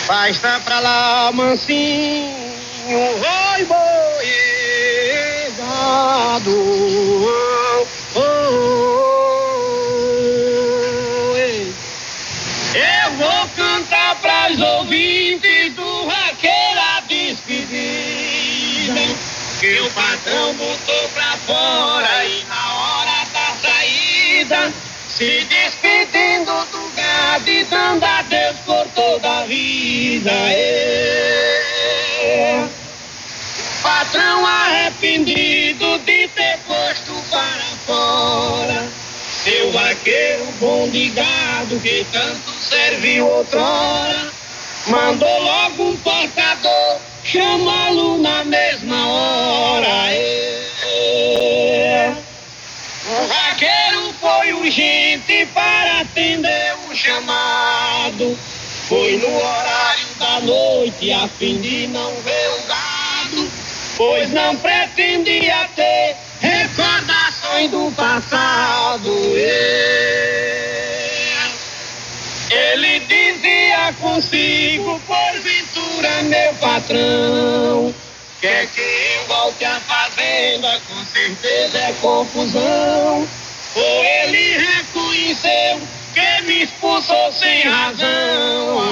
Basta pra lá, mansinho, oi, boi, gado, eu vou cantar pras ouvintes do Vaqueiro a despedida, que o patrão botou pra fora e na hora da saída, se despedindo do gado e dando adeus por toda a vida. Patrão arrependido de ter posto para fora seu vaqueiro bom de gado que tanto serviu outrora, mandou logo um portador chamá-lo na mesma hora. O vaqueiro foi urgente para atender o chamado, foi no horário da noite a fim de não ver o gado, pois não pretendia ter recordações do passado. Ele dizia consigo, porventura, meu patrão, quer que eu volte à fazenda, com certeza é confusão. Ou ele reconheceu que me expulsou sem razão.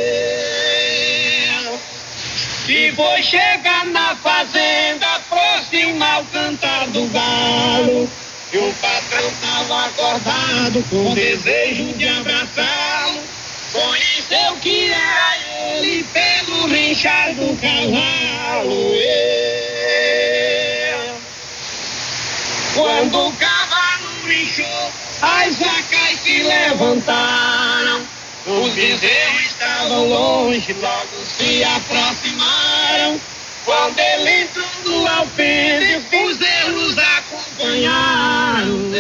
E foi chegar na fazenda, aproximar o cantar do galo, e o patrão tava acordado com desejo de abraçá-lo. Conheceu que era ele pelo rinchar do cavalo. Quando o cavalo rinchou, as vacas se levantaram, os bezerros estavam longe, logo se aproximaram. Quando ele entrou no alpendre, os bezerros acompanharam.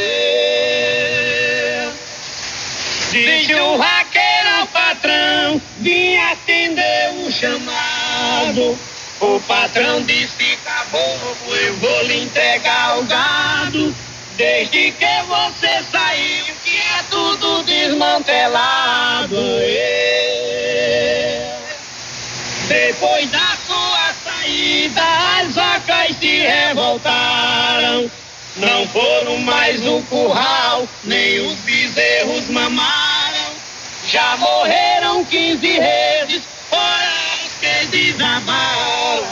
Disse o vaqueiro ao patrão, vim atender o chamado. O patrão disse, caboclo, eu vou lhe entregar o gado, desde que você saiu, que é tudo desmantelado. Depois da sua saída, as vacas se revoltaram, não foram mais no curral, nem os bezerros mamaram. Já morreram 15 reses, fora os que desabaram.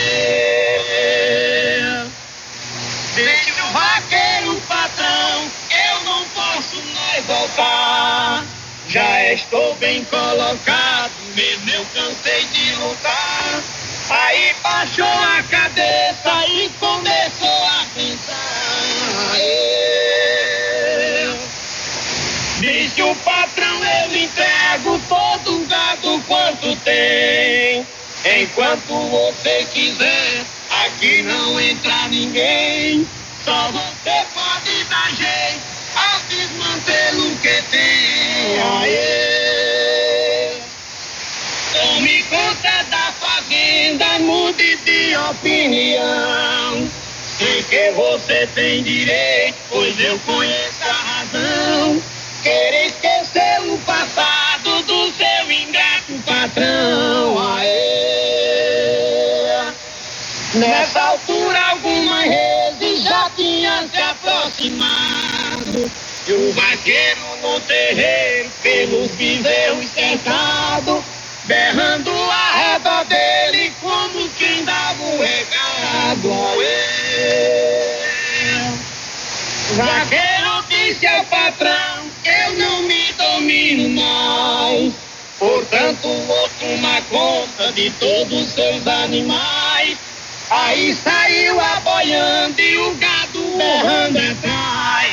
Disse o vaqueiro, patrão, eu não posso mais voltar, já estou bem colocado, mesmo eu cansei de lutar. Aí baixou a cabeça e começou a pensar. Disse o patrão, eu entrego todo o gado quanto tem, enquanto você quiser, aqui não entra ninguém. Só você pode dar jeito ao desmantelo que tem. Tome conta da fazenda, mude de opinião. Sei que você tem direito, pois eu conheço a razão. Quer esquecer o passado do seu ingrato patrão. Nessa altura algumas reses já tinham se aproximado, e o vaqueiro no terreiro pelos bezerros cercado, berrando ao redor dele como quem dava um recado. O vaqueiro disse ao patrão, eu não me domino mais, portanto vou tomar conta de todos os seus animais. Aí saiu aboiando e o gado berrando atrás.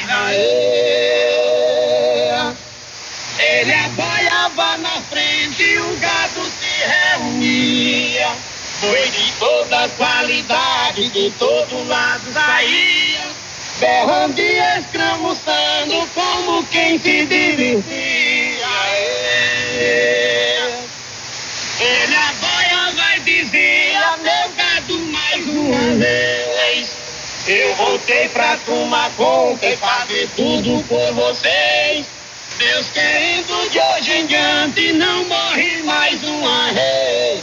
Ele aboiava na frente e o gado se reunia, foi de toda qualidade, de todo lado saía, berrando e escramuçando como quem se divertia. Ele aboiava e dizia, meu gado, mais uma vez, eu voltei pra tomar conta e fazer tudo por vocês. Deus querendo de hoje em diante não morre mais uma rei.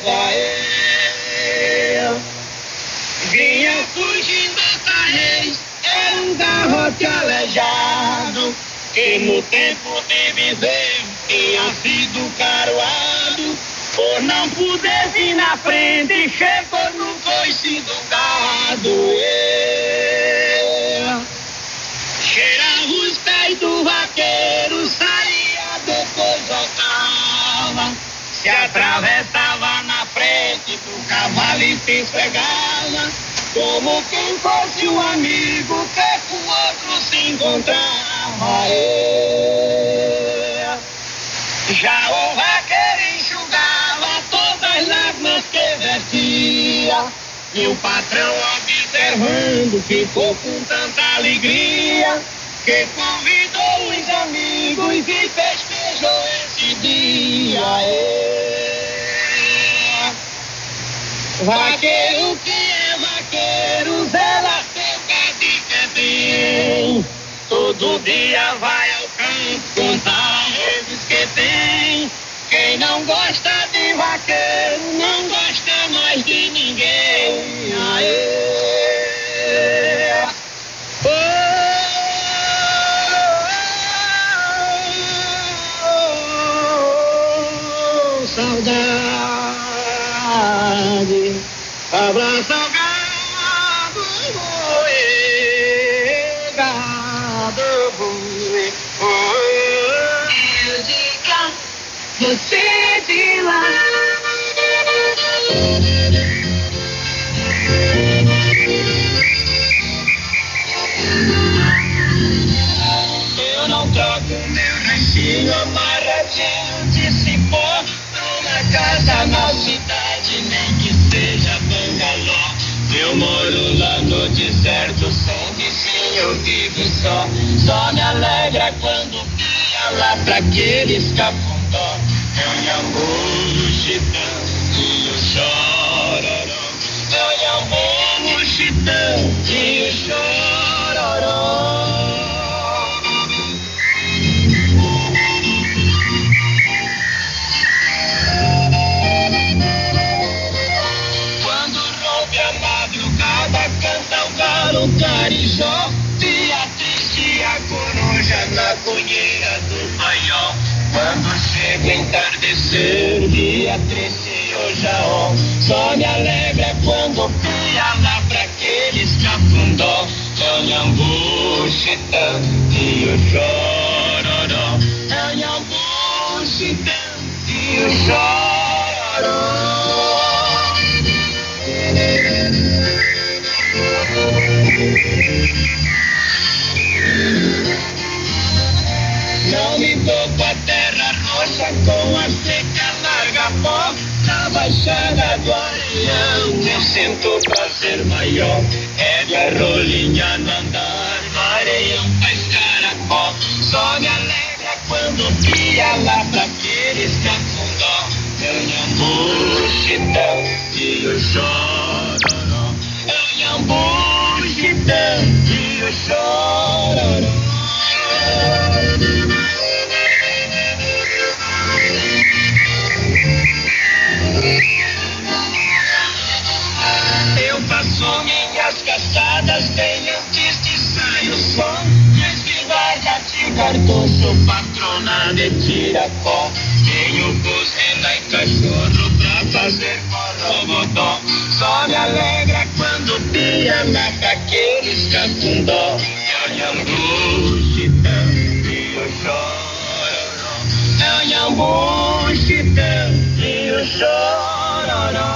Vinha fugindo essa reis, era um garrote aleijado, que no tempo de viver tinha sido caroado, por não poder vir na frente, chegou no coice do gado. Cheirava os pés do vaqueiro, saía depois voltava, se atravessava na frente do cavalo e se esfregava, como quem fosse um amigo que com outro se encontrava. Já o vaqueiro enxugava todas as lágrimas que vertia, e o patrão, observando, ficou com tanta alegria, que convidou os amigos e festejou esse dia. Vaqueiro que é vaqueiro, zela seu gado e quer bem, todo dia vai ao campo contar as vezes que tem. Quem não gosta de vaqueiro não gosta mais de ninguém. Saudade, abraça o gado, gado, eu diga, você de lá. Eu não troco meu ranchinho amarradinho de cipó numa casa na cidade, nem que seja bangalô. Eu moro lá no deserto, sem vizinho, vivo só me alegra quando pia lá pra aqueles cafundó. Eu nhambu, chitão e o chororó. Eu nhambu, chitão e o chororó. O carijó, dia triste a coruja na cunheira do paió. Quando chega entardecer, dia triste o jaó. Só me alegra quando pia lá pra aqueles cafundó. É o nhambu, chitão e o chororó. É o nhambu, chitão e o chororó. Não me dou com a terra roxa, com a seca larga pó. Na baixada do Areião eu sinto prazer maior. É de rolinha no andar, no Areião faz caracol. Só me alegra quando pia lá pra aqueles cafundó. Eu nhambu, chitão e o chororó. Eu nhambu, chitão e o chororó. Eu faço minhas caçadas bem antes que saia o sol. Desfilada de cartucho, patrona de tiracó. Tenho buzina e cachorro pra fazer corrobodó. Só me alegra quando pia lá pra aqueles cafundó. Eu nhambu, chitão e o chororó. Eu nhambu, chitão e o chororó.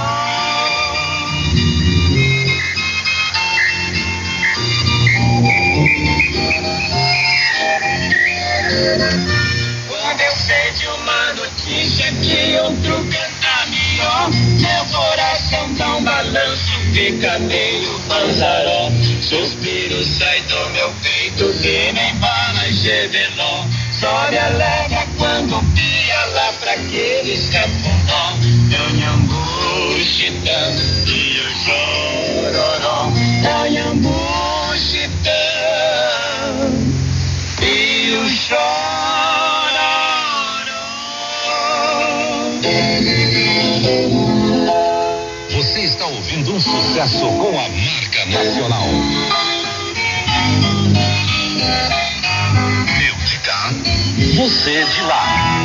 Quando eu sei de uma notícia que outro canta melhor, meu coração dá um balanço, fica meio panzaró. Suspiro sai do meu peito que nem bala geveló. Só me alegra quando pia lá pra aqueles cafundó. Eu nhambu, chitão e o chororó. Eu nhambu, chitão e o chororó. sucesso com a marca nacional. Eu de cá, você de lá.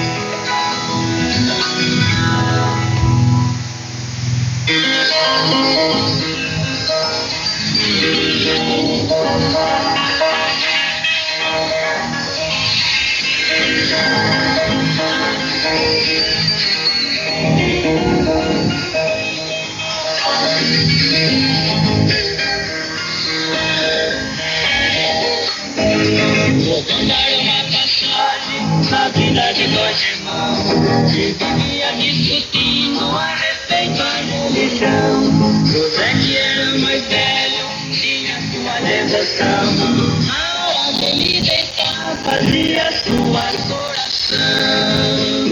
Vou contar uma passagem na vida de dois irmãos que vivia discutindo a respeito da religião. José, que era mais velho, tinha sua devoção. Na hora dele deitar, fazia sua oração.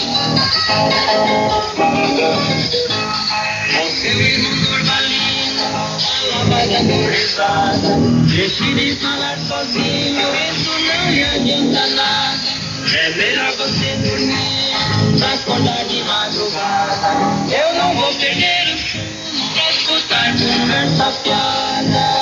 O seu irmão Norvalino falava dando risada. Deixe de falar sozinho, isso não lhe adianta nada. É melhor você dormir pra acordar de madrugada. Eu não vou perder o sono pra escutar conversa fiada.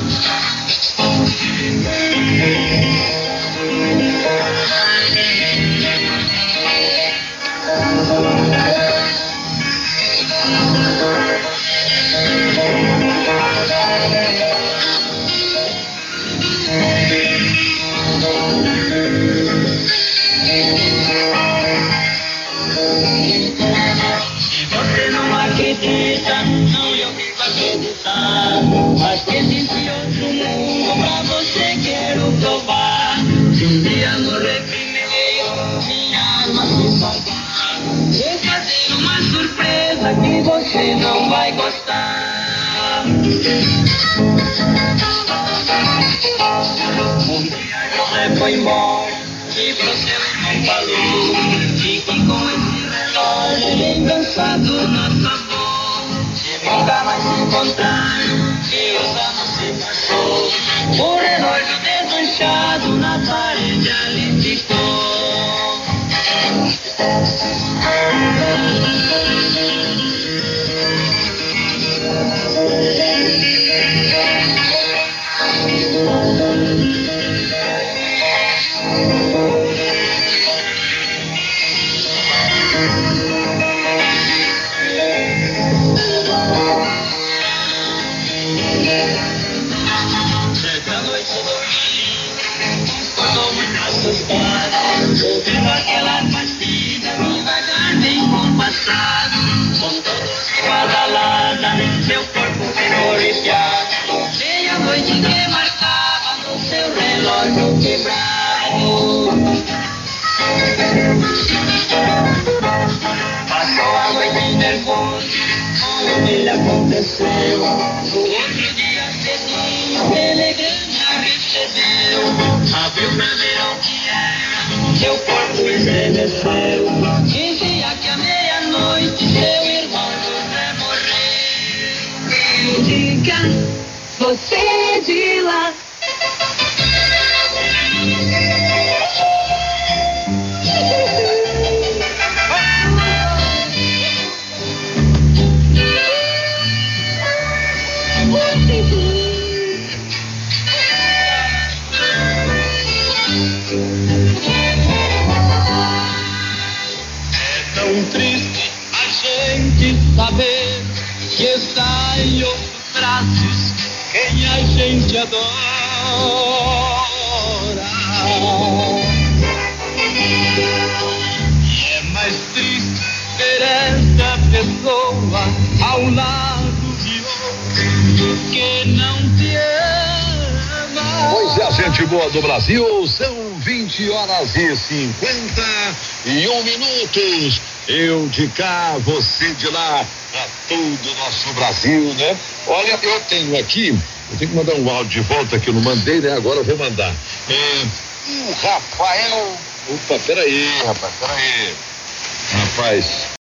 Se você não acredita, não eu fico acreditando. Mas que existe outro mundo pra você quero provar. Se um dia morrer primeiro, minha alma se salvar, vou fazer uma surpresa que você não vai gostar. Um dia José foi embora e pro seu irmão falou: fique com esse relógio bem cansado na sua boca. Se nunca mais se encontrar, que os anos se passou, o relógio desmanchado na parede ali ficou. Certa noite acordou muito assustada, ouvindo aquela batida devagar bem compassado. Com todos de badalada, seu corpo ficou arrepiado. Veio a noite que marcava no seu relógio quebrado. Passou a noite nervosa, o que lhe aconteceu? No outro dia cedinho, telegrama recebeu. Abriu pra ver o que era, seu corpo estremeceu. Dizia que à meia-noite seu irmão José morreu. Diga, você de lá. É tão triste a gente saber que está em outros braços quem a gente adora. E é mais triste ver essa pessoa ao lado de outro que não te ama. Pois é, gente boa do Brasil, são 20h51. Eu de cá, você de lá, pra todo o nosso Brasil, né? Olha, eu tenho aqui, eu tenho que mandar um áudio de volta que eu não mandei, né? Agora eu vou mandar. O Rafael. Opa, peraí. Rapaz,